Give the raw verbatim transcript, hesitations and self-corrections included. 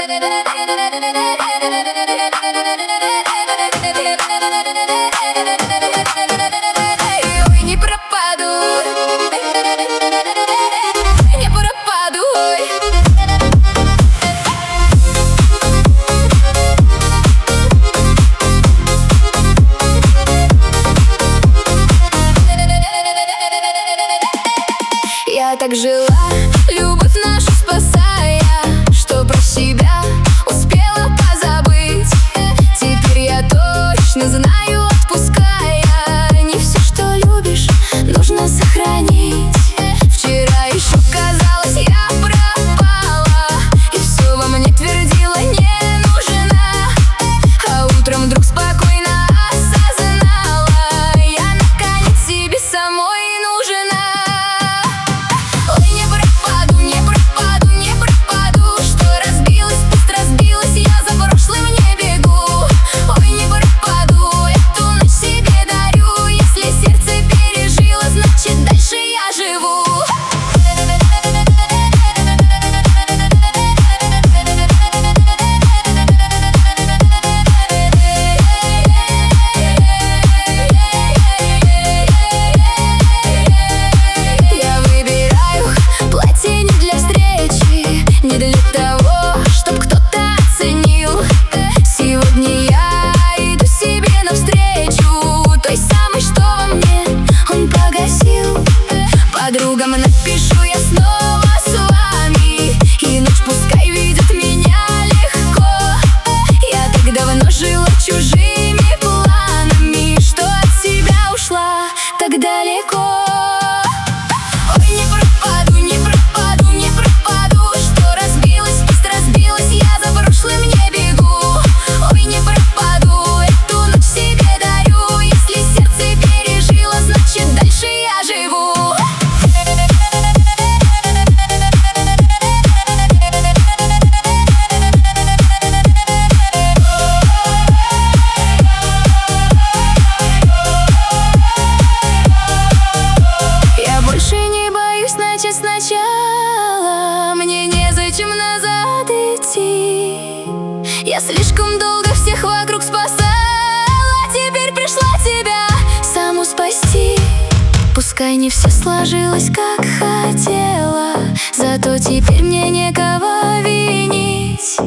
Ой, не пропаду, не пропаду. Я так жила, любовь нашу спасая, что про себя успела позабыть. Теперь я точно знаю, отпуская, не все, что любишь, нужно сохранить. Вчера еще казалось, я пропала, и все во мне твердила, не нужна. А утром вдруг спокойно осознала, я наконец себе самой нужна. Ой, не пропаду, не пропаду, не пропаду. Что разбилась, пусть разбилась, я за прошлым не бегу. Ой, не пропаду, эту ночь себе дарю. Если сердце пережило, значит дальше я живу. Я выбираю платье не для встречи, не для того, чтоб кто-то оценил. Сегодня я иду себе навстречу, той самой, что во мне он погасил. Подругам напишу я снова с вами, и ночь пускай видит меня легко. Я так давно жила чужими планами, что от себя ушла так далеко. Ой, не пропаду, не пропаду, не пропаду. Что разбилась, пусть разбилась, я за прошлым не бегу. Ой, не пропаду, эту ночь себе дарю. Если сердце пережило, значит дальше я живу. Я больше не боюсь начать сначала, мне незачем назад идти. Я слишком долго всех вокруг спасала, теперь пришла тебя саму спасти. Пускай не все сложилось, как хотела, зато теперь мне некого винить.